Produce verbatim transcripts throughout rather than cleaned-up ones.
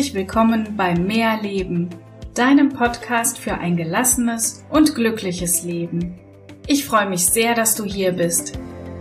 Herzlich willkommen bei Mehr Leben, deinem Podcast für ein gelassenes und glückliches Leben. Ich freue mich sehr, dass du hier bist.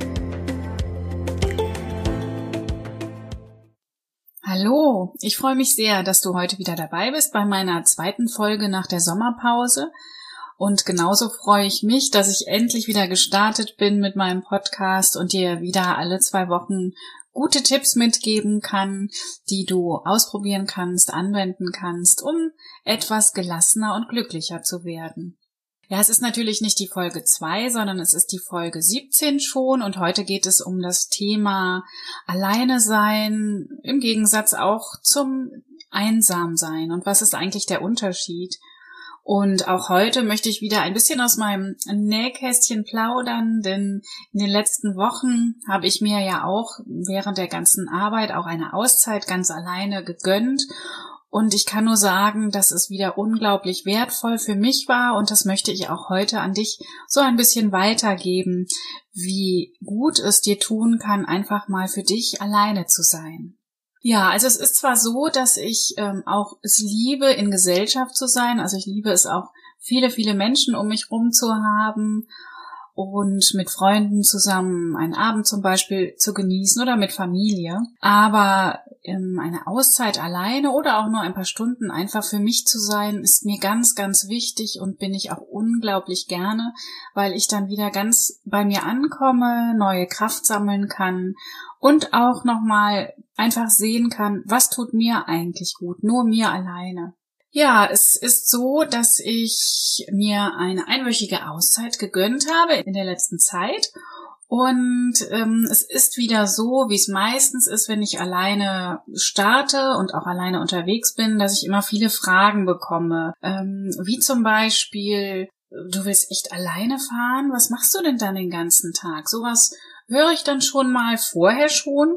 Hallo, ich freue mich sehr, dass du heute wieder dabei bist bei meiner zweiten Folge nach der Sommerpause. Und genauso freue ich mich, dass ich endlich wieder gestartet bin mit meinem Podcast und dir wieder alle zwei Wochen gute Tipps mitgeben kann, die du ausprobieren kannst, anwenden kannst, um etwas gelassener und glücklicher zu werden. Ja, es ist natürlich nicht die Folge zwei, sondern es ist die Folge siebzehn schon und heute geht es um das Thema Alleine sein, im Gegensatz auch zum Einsamsein und was ist eigentlich der Unterschied? Und auch heute möchte ich wieder ein bisschen aus meinem Nähkästchen plaudern, denn in den letzten Wochen habe ich mir ja auch während der ganzen Arbeit auch eine Auszeit ganz alleine gegönnt. Und ich kann nur sagen, dass es wieder unglaublich wertvoll für mich war und das möchte ich auch heute an dich so ein bisschen weitergeben, wie gut es dir tun kann, einfach mal für dich alleine zu sein. Ja, also es ist zwar so, dass ich ähm, auch es liebe, in Gesellschaft zu sein, also ich liebe es auch, viele, viele Menschen um mich rum zu haben und mit Freunden zusammen einen Abend zum Beispiel zu genießen oder mit Familie, aber ähm, eine Auszeit alleine oder auch nur ein paar Stunden einfach für mich zu sein, ist mir ganz, ganz wichtig und bin ich auch unglaublich gerne, weil ich dann wieder ganz bei mir ankomme, neue Kraft sammeln kann und auch nochmal einfach sehen kann, was tut mir eigentlich gut, nur mir alleine. Ja, es ist so, dass ich mir eine einwöchige Auszeit gegönnt habe in der letzten Zeit und ähm, es ist wieder so, wie es meistens ist, wenn ich alleine starte und auch alleine unterwegs bin, dass ich immer viele Fragen bekomme, ähm, wie zum Beispiel, du willst echt alleine fahren? Was machst du denn dann den ganzen Tag? Sowas höre ich dann schon mal vorher schon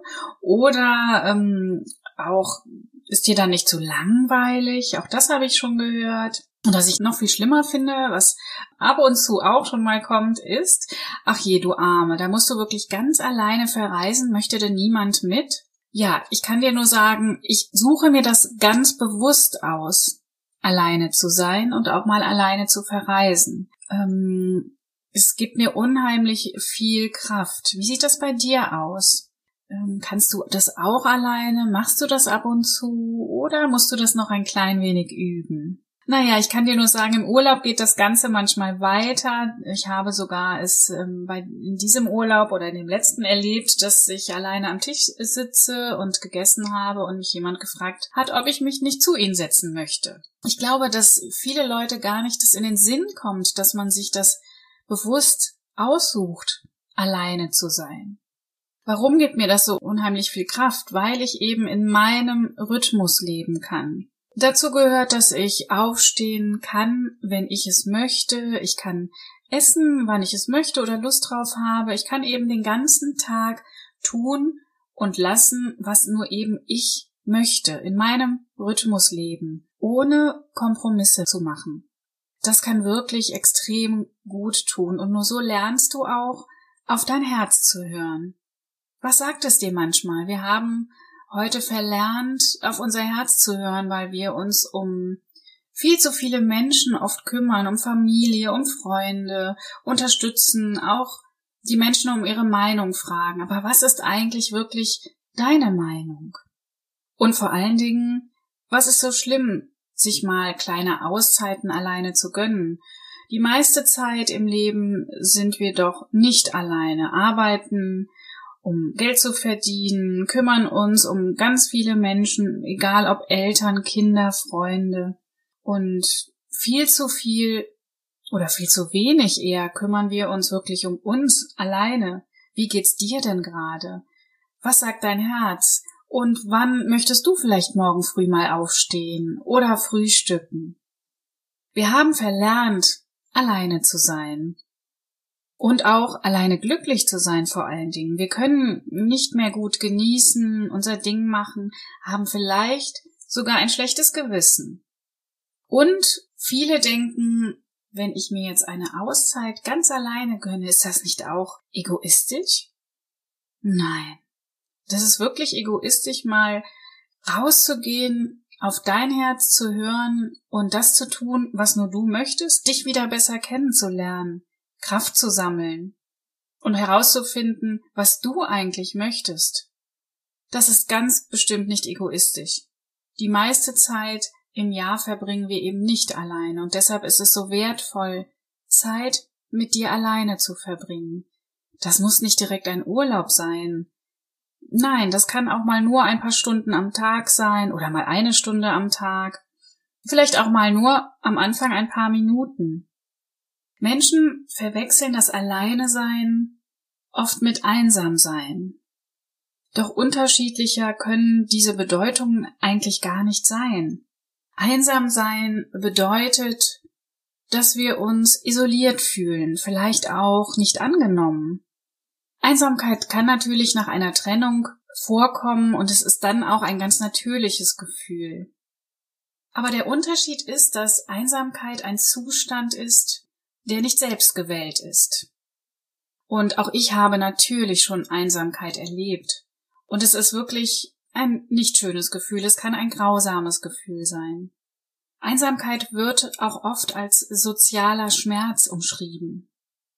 oder ähm, auch ist dir dann nicht zu langweilig? Auch das habe ich schon gehört. Und was ich noch viel schlimmer finde, was ab und zu auch schon mal kommt, ist, ach je, du Arme, da musst du wirklich ganz alleine verreisen, möchte denn niemand mit? Ja, ich kann dir nur sagen, ich suche mir das ganz bewusst aus, alleine zu sein und auch mal alleine zu verreisen. Ähm, es gibt mir unheimlich viel Kraft. Wie sieht das bei dir aus? Ähm, kannst du das auch alleine? Machst du das ab und zu? Oder musst du das noch ein klein wenig üben? Naja, ich kann dir nur sagen, im Urlaub geht das Ganze manchmal weiter. Ich habe sogar es ähm, bei, in diesem Urlaub oder in dem letzten erlebt, dass ich alleine am Tisch sitze und gegessen habe und mich jemand gefragt hat, ob ich mich nicht zu ihnen setzen möchte. Ich glaube, dass viele Leute gar nicht das in den Sinn kommt, dass man sich das bewusst aussucht, alleine zu sein. Warum gibt mir das so unheimlich viel Kraft? Weil ich eben in meinem Rhythmus leben kann. Dazu gehört, dass ich aufstehen kann, wenn ich es möchte. Ich kann essen, wann ich es möchte oder Lust drauf habe. Ich kann eben den ganzen Tag tun und lassen, was nur eben ich möchte, in meinem Rhythmus leben, ohne Kompromisse zu machen. Das kann wirklich extrem gut tun und nur so lernst du auch, auf dein Herz zu hören. Was sagt es dir manchmal? Wir haben heute verlernt, auf unser Herz zu hören, weil wir uns um viel zu viele Menschen oft kümmern, um Familie, um Freunde, unterstützen, auch die Menschen um ihre Meinung fragen. Aber was ist eigentlich wirklich deine Meinung? Und vor allen Dingen, was ist so schlimm, sich mal kleine Auszeiten alleine zu gönnen? Die meiste Zeit im Leben sind wir doch nicht alleine, arbeiten, um Geld zu verdienen, kümmern uns um ganz viele Menschen, egal ob Eltern, Kinder, Freunde. Und viel zu viel oder viel zu wenig eher kümmern wir uns wirklich um uns alleine. Wie geht's dir denn gerade? Was sagt dein Herz? Und wann möchtest du vielleicht morgen früh mal aufstehen oder frühstücken? Wir haben verlernt, alleine zu sein. Und auch alleine glücklich zu sein vor allen Dingen. Wir können nicht mehr gut genießen, unser Ding machen, haben vielleicht sogar ein schlechtes Gewissen. Und viele denken, wenn ich mir jetzt eine Auszeit ganz alleine gönne, ist das nicht auch egoistisch? Nein, das ist wirklich egoistisch, mal rauszugehen, auf dein Herz zu hören und das zu tun, was nur du möchtest, dich wieder besser kennenzulernen, Kraft zu sammeln und herauszufinden, was du eigentlich möchtest. Das ist ganz bestimmt nicht egoistisch. Die meiste Zeit im Jahr verbringen wir eben nicht alleine und deshalb ist es so wertvoll, Zeit mit dir alleine zu verbringen. Das muss nicht direkt ein Urlaub sein. Nein, das kann auch mal nur ein paar Stunden am Tag sein oder mal eine Stunde am Tag. Vielleicht auch mal nur am Anfang ein paar Minuten. Menschen verwechseln das Alleinesein oft mit Einsamsein. Doch unterschiedlicher können diese Bedeutungen eigentlich gar nicht sein. Einsam sein bedeutet, dass wir uns isoliert fühlen, vielleicht auch nicht angenommen. Einsamkeit kann natürlich nach einer Trennung vorkommen und es ist dann auch ein ganz natürliches Gefühl. Aber der Unterschied ist, dass Einsamkeit ein Zustand ist, der nicht selbst gewählt ist. Und auch ich habe natürlich schon Einsamkeit erlebt. Und es ist wirklich ein nicht schönes Gefühl, es kann ein grausames Gefühl sein. Einsamkeit wird auch oft als sozialer Schmerz umschrieben.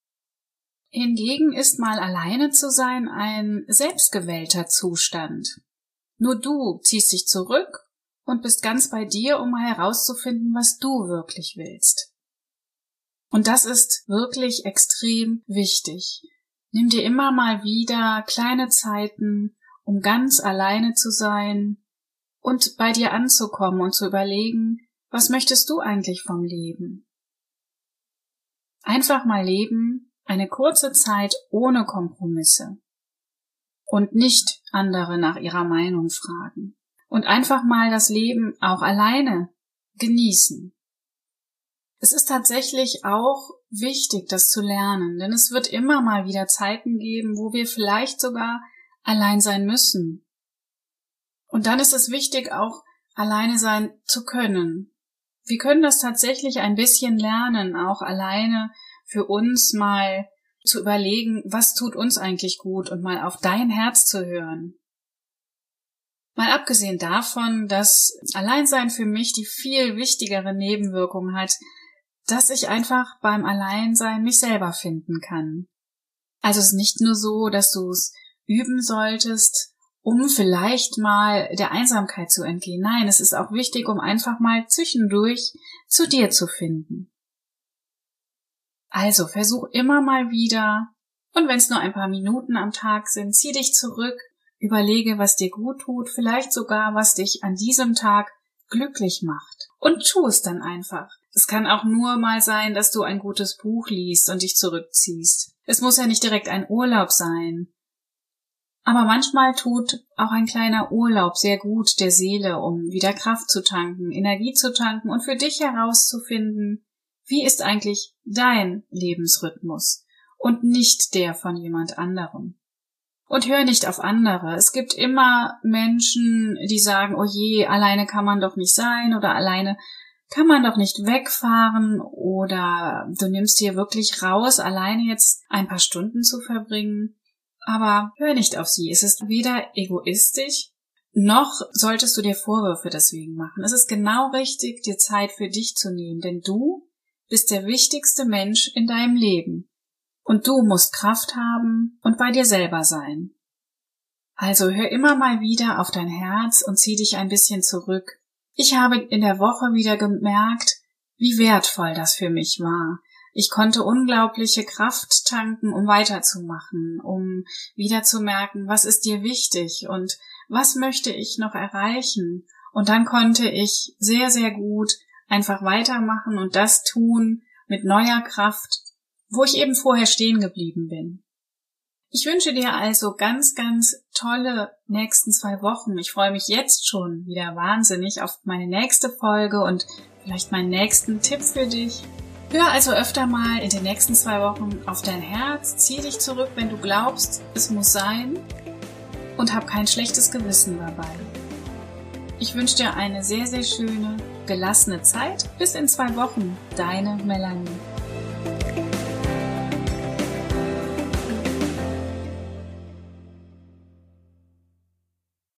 Hingegen ist mal alleine zu sein ein selbstgewählter Zustand. Nur du ziehst dich zurück und bist ganz bei dir, um mal herauszufinden, was du wirklich willst. Und das ist wirklich extrem wichtig. Nimm dir immer mal wieder kleine Zeiten, um ganz alleine zu sein und bei dir anzukommen und zu überlegen, was möchtest du eigentlich vom Leben? Einfach mal leben, eine kurze Zeit ohne Kompromisse und nicht andere nach ihrer Meinung fragen und einfach mal das Leben auch alleine genießen. Es ist tatsächlich auch wichtig, das zu lernen, denn es wird immer mal wieder Zeiten geben, wo wir vielleicht sogar allein sein müssen. Und dann ist es wichtig, auch alleine sein zu können. Wir können das tatsächlich ein bisschen lernen, auch alleine für uns mal zu überlegen, was tut uns eigentlich gut und mal auf dein Herz zu hören. Mal abgesehen davon, dass Alleinsein für mich die viel wichtigere Nebenwirkung hat, dass ich einfach beim Alleinsein mich selber finden kann. Also es ist nicht nur so, dass du es üben solltest, um vielleicht mal der Einsamkeit zu entgehen. Nein, es ist auch wichtig, um einfach mal zwischendurch zu dir zu finden. Also versuch immer mal wieder, und wenn es nur ein paar Minuten am Tag sind, zieh dich zurück, überlege, was dir gut tut, vielleicht sogar, was dich an diesem Tag glücklich macht. Und tu es dann einfach. Es kann auch nur mal sein, dass du ein gutes Buch liest und dich zurückziehst. Es muss ja nicht direkt ein Urlaub sein. Aber manchmal tut auch ein kleiner Urlaub sehr gut der Seele, um wieder Kraft zu tanken, Energie zu tanken und für dich herauszufinden, wie ist eigentlich dein Lebensrhythmus und nicht der von jemand anderem. Und hör nicht auf andere. Es gibt immer Menschen, die sagen, oh je, alleine kann man doch nicht sein oder alleine kann man doch nicht wegfahren oder du nimmst dir wirklich raus, alleine jetzt ein paar Stunden zu verbringen. Aber hör nicht auf sie. Es ist weder egoistisch, noch solltest du dir Vorwürfe deswegen machen. Es ist genau richtig, dir Zeit für dich zu nehmen, denn du bist der wichtigste Mensch in deinem Leben. Und du musst Kraft haben und bei dir selber sein. Also hör immer mal wieder auf dein Herz und zieh dich ein bisschen zurück. Ich habe in der Woche wieder gemerkt, wie wertvoll das für mich war. Ich konnte unglaubliche Kraft tanken, um weiterzumachen, um wieder zu merken, was ist dir wichtig und was möchte ich noch erreichen. Und dann konnte ich sehr, sehr gut einfach weitermachen und das tun mit neuer Kraft, wo ich eben vorher stehen geblieben bin. Ich wünsche dir also ganz, ganz tolle nächsten zwei Wochen. Ich freue mich jetzt schon wieder wahnsinnig auf meine nächste Folge und vielleicht meinen nächsten Tipp für dich. Hör also öfter mal in den nächsten zwei Wochen auf dein Herz, zieh dich zurück, wenn du glaubst, es muss sein und hab kein schlechtes Gewissen dabei. Ich wünsche dir eine sehr, sehr schöne, gelassene Zeit. Bis in zwei Wochen, deine Melanie.